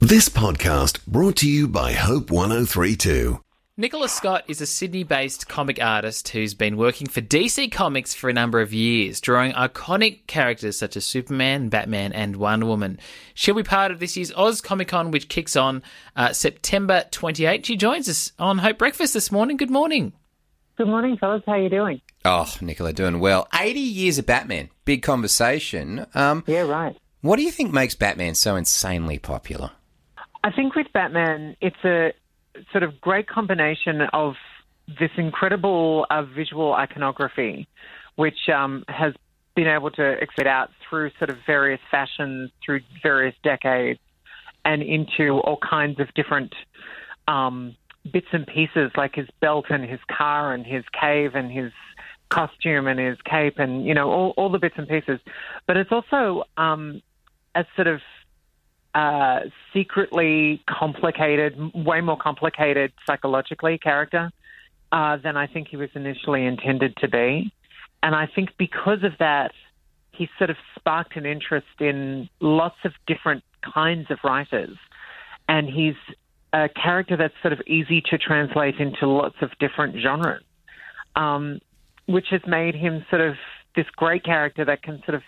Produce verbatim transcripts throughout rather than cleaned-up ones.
This podcast brought to you by Hope one oh three two. Nicholas Scott is a Sydney-based comic artist who's been working for D C Comics for a number of years, drawing iconic characters such as Superman, Batman and Wonder Woman. She'll be part of this year's Oz Comic Con, which kicks on uh, September twenty-eighth. She joins us on Hope Breakfast this morning. Good morning. Good morning, fellas. How are you doing? Oh, Nicola, doing well. eighty years of Batman. Big conversation. Um, Yeah, right. What do you think makes Batman so insanely popular? I think with Batman, it's a sort of great combination of this incredible uh, visual iconography, which um, has been able to expand out through sort of various fashions, through various decades, and into all kinds of different um, bits and pieces, like his belt and his car and his cave and his costume and his cape and, you know, all, all the bits and pieces. But it's also um, a sort of uh, secretly complicated, way more complicated psychologically character uh, than I think he was initially intended to be. And I think because of that, he sort of sparked an interest in lots of different kinds of writers. And he's a character that's sort of easy to translate into lots of different genres, um, which has made him sort of this great character that can sort of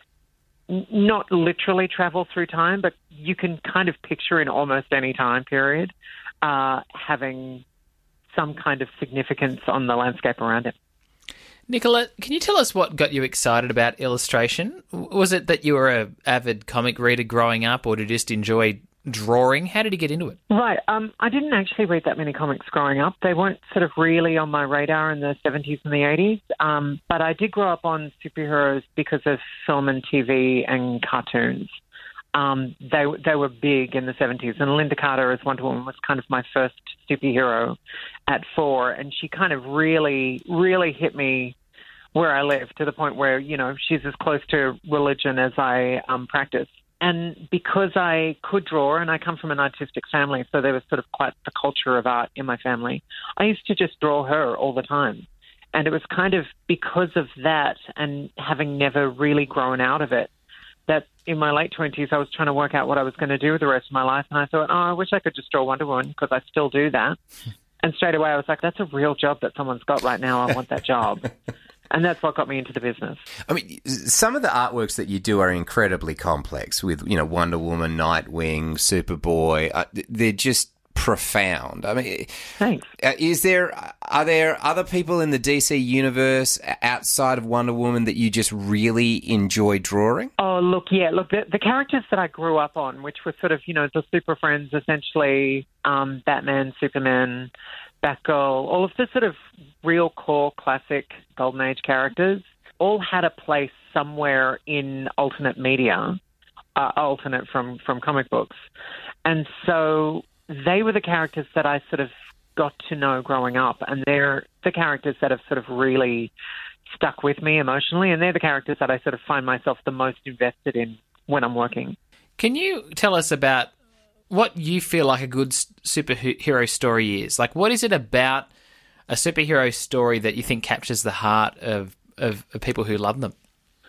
n- not literally travel through time, but you can kind of picture in almost any time period uh, having some kind of significance on the landscape around him. Nicola, can you tell us what got you excited about illustration? Was it that you were an avid comic reader growing up, or did you just enjoy drawing? How did you get into it? Right. Um, I didn't actually read that many comics growing up. They weren't sort of really on my radar in the seventies and the eighties. Um, but I did grow up on superheroes because of film and T V and cartoons. Um, they they were big in the seventies. And Linda Carter as Wonder Woman was kind of my first superhero at four. And she kind of really, really hit me where I live, to the point where, you know, she's as close to religion as I um, practice. And because I could draw, and I come from an artistic family, so there was sort of quite the culture of art in my family, I used to just draw her all the time. And it was kind of because of that, and having never really grown out of it, that in my late twenties, I was trying to work out what I was going to do with the rest of my life. And I thought, oh, I wish I could just draw Wonder Woman, because I still do that. And straight away I was like, that's a real job that someone's got right now. I want that job. And that's what got me into the business. I mean, some of the artworks that you do are incredibly complex with, you know, Wonder Woman, Nightwing, Superboy. Uh, they're just profound. I mean, thanks. Uh, is there, are there other people in the D C universe outside of Wonder Woman that you just really enjoy drawing? Oh, look, yeah. Look, the, the characters that I grew up on, which were sort of, you know, the Super Friends, essentially, um, Batman, Superman, Batgirl, all of the sort of real core classic Golden Age characters, all had a place somewhere in alternate media, uh, alternate from, from comic books. And so they were the characters that I sort of got to know growing up, and they're the characters that have sort of really stuck with me emotionally, and they're the characters that I sort of find myself the most invested in when I'm working. Can you tell us about what you feel like a good superhero story is? Like, what is it about a superhero story that you think captures the heart of, of, of people who love them?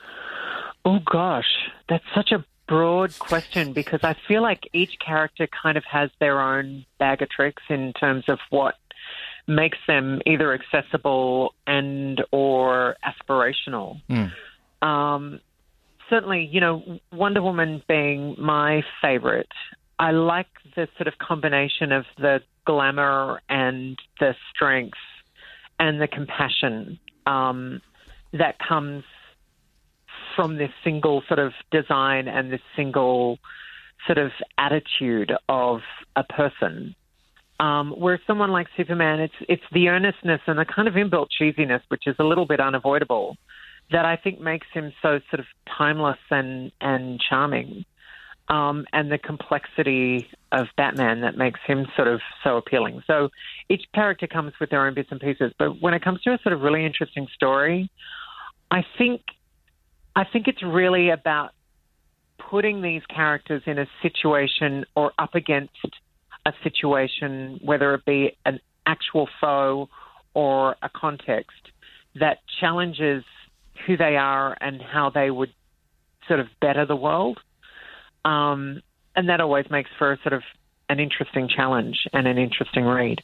Oh, gosh, that's such a broad question, because I feel like each character kind of has their own bag of tricks in terms of what makes them either accessible and or aspirational. Mm. Um, certainly, you know, Wonder Woman being my favorite, I like the sort of combination of the glamour and the strength and the compassion um, that comes from this single sort of design and this single sort of attitude of a person. Um, where someone like Superman, it's it's the earnestness and the kind of inbuilt cheesiness, which is a little bit unavoidable, that I think makes him so sort of timeless and, and charming. Um, and the complexity of Batman that makes him sort of so appealing. So each character comes with their own bits and pieces. But when it comes to a sort of really interesting story, I think I think it's really about putting these characters in a situation or up against a situation, whether it be an actual foe or a context, that challenges who they are and how they would sort of better the world. Um, and that always makes for a sort of an interesting challenge and an interesting read.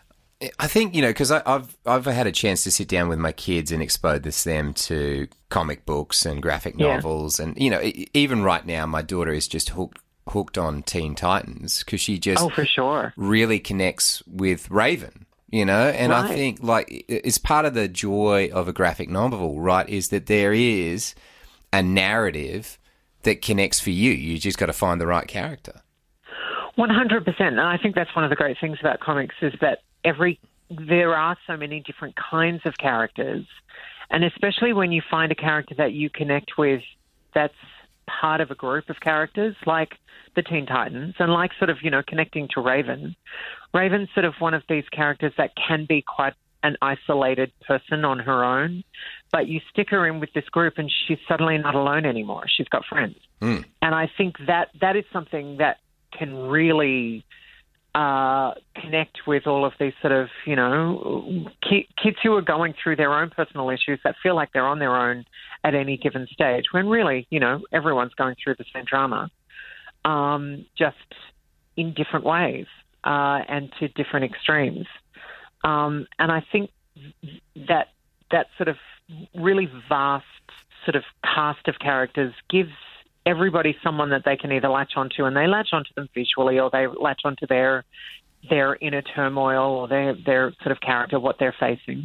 I think, you know, because I've I've had a chance to sit down with my kids and expose them to comic books and graphic Yeah. novels, and you know, e- even right now, my daughter is just hooked hooked on Teen Titans because she just Oh, for sure. really connects with Raven. You know, and I Right. think like it's part of the joy of a graphic novel, right? Is that there is a narrative that connects for you. You just got to find the right character. one hundred percent. And I think that's one of the great things about comics is that every there are so many different kinds of characters. And especially when you find a character that you connect with that's part of a group of characters like the Teen Titans and like sort of, you know, connecting to Raven. Raven's sort of one of these characters that can be quite an isolated person on her own, but you stick her in with this group and she's suddenly not alone anymore. She's got friends. Mm. And I think that that is something that can really uh, connect with all of these sort of, you know, ki- kids who are going through their own personal issues that feel like they're on their own at any given stage, when really, you know, everyone's going through the same drama, um, just in different ways uh, and to different extremes. Um, and I think that that sort of really vast sort of cast of characters gives everybody someone that they can either latch onto, and they latch onto them visually, or they latch onto their their inner turmoil or their their sort of character, what they're facing.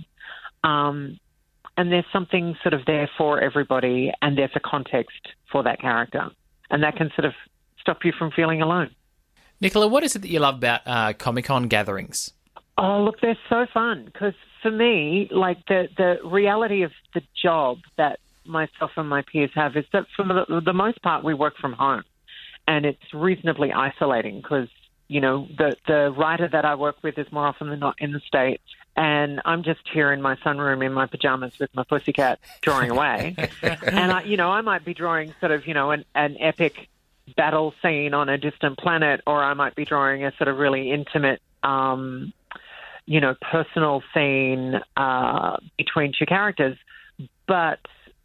Um, and there's something sort of there for everybody, and there's a context for that character, and that can sort of stop you from feeling alone. Nicola, what is it that you love about uh, Comic-Con gatherings? Oh, look, they're so fun because for me, like the, the reality of the job that myself and my peers have is that for the, the most part we work from home, and it's reasonably isolating because, you know, the, the writer that I work with is more often than not in the States, and I'm just here in my sunroom in my pajamas with my pussycat drawing away. And, I, you know, I might be drawing sort of, you know, an, an epic battle scene on a distant planet, or I might be drawing a sort of really intimate um you know, personal scene uh, between two characters. But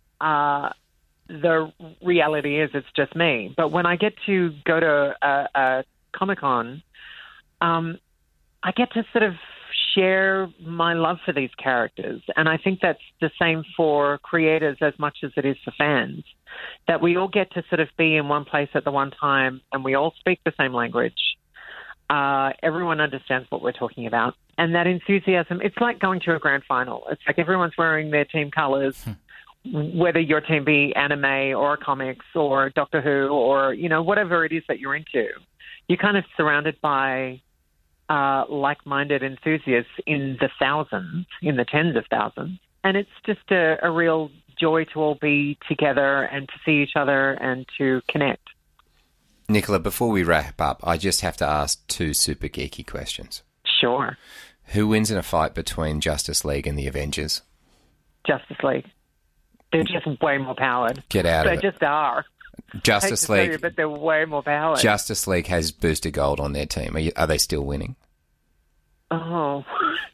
uh, the reality is it's just me. But when I get to go to a, a Comic-Con, um, I get to sort of share my love for these characters. And I think that's the same for creators as much as it is for fans, that we all get to sort of be in one place at the one time, and we all speak the same language. Uh, everyone understands what we're talking about. And that enthusiasm, it's like going to a grand final. It's like everyone's wearing their team colours, whether your team be anime or comics or Doctor Who or, you know, whatever it is that you're into. You're kind of surrounded by uh, like-minded enthusiasts in the thousands, in the tens of thousands. And it's just a, a real joy to all be together and to see each other and to connect. Nicola, before we wrap up, I just have to ask two super geeky questions. Sure. Who wins in a fight between Justice League and the Avengers? Justice League. They're just way more powered. Get out they of it. They just are. Justice I hate to tell League. you, but they're way more powered. Justice League has Booster Gold on their team. Are, you, are they still winning? Oh.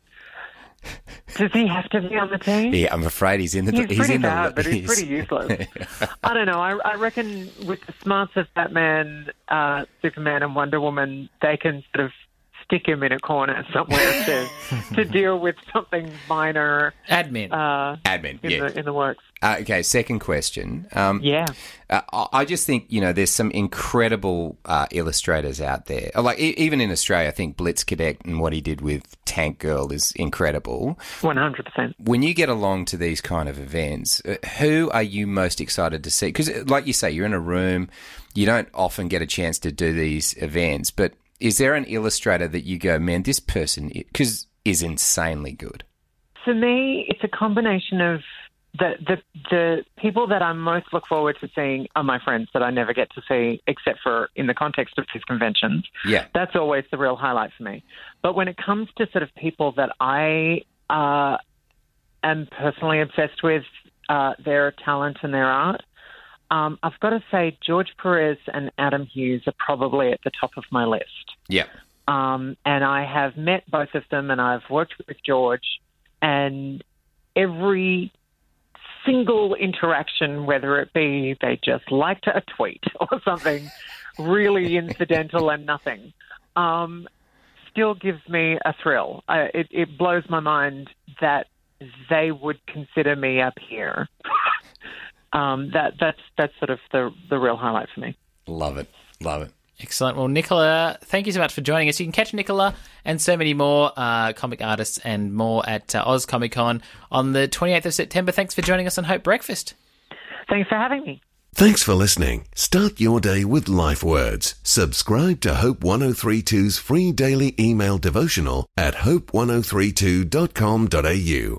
Does he have to be on the team? Yeah, I'm afraid he's in the. He's, he's pretty in the, bad, but he's, pretty useless. I don't know. I, I reckon with the smarts of Batman, uh, Superman, and Wonder Woman, they can sort of stick him in a corner somewhere to to deal with something minor. Admin. Uh, Admin, in yeah. the in the works. Uh, okay, second question. Um, Yeah. Uh, I I just think, you know, there's some incredible uh, illustrators out there. Like, e- even in Australia, I think Blitz Cadet and what he did with Tank Girl is incredible. One hundred percent. When you get along to these kind of events, uh, who are you most excited to see? Because, like you say, you're in a room, you don't often get a chance to do these events, but is there an illustrator that you go, man, this person because is insanely good? For me, it's a combination of the, the the people that I most look forward to seeing are my friends that I never get to see except for in the context of these conventions. Yeah. That's always the real highlight for me. But when it comes to sort of people that I uh, am personally obsessed with, uh, their talent and their art, um, I've got to say George Perez and Adam Hughes are probably at the top of my list. Yeah. Um, and I have met both of them, and I've worked with George, and every single interaction, whether it be they just liked a tweet or something, really incidental and nothing, um, still gives me a thrill. I, it, it blows my mind that they would consider me a peer. um, that that's that's sort of the the real highlight for me. Love it, love it. Excellent. Well, Nicola, thank you so much for joining us. You can catch Nicola and so many more uh, comic artists and more at uh, Oz Comic Con on the twenty-eighth of September. Thanks for joining us on Hope Breakfast. Thanks for having me. Thanks for listening. Start your day with Life Words. Subscribe to Hope ten thirty-two's free daily email devotional at hope ten thirty-two dot com dot a u.